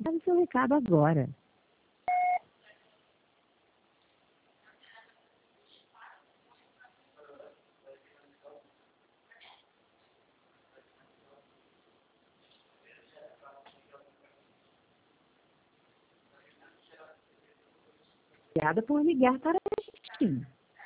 Dá o seu recado agora. Obrigada por ligar para a Tim.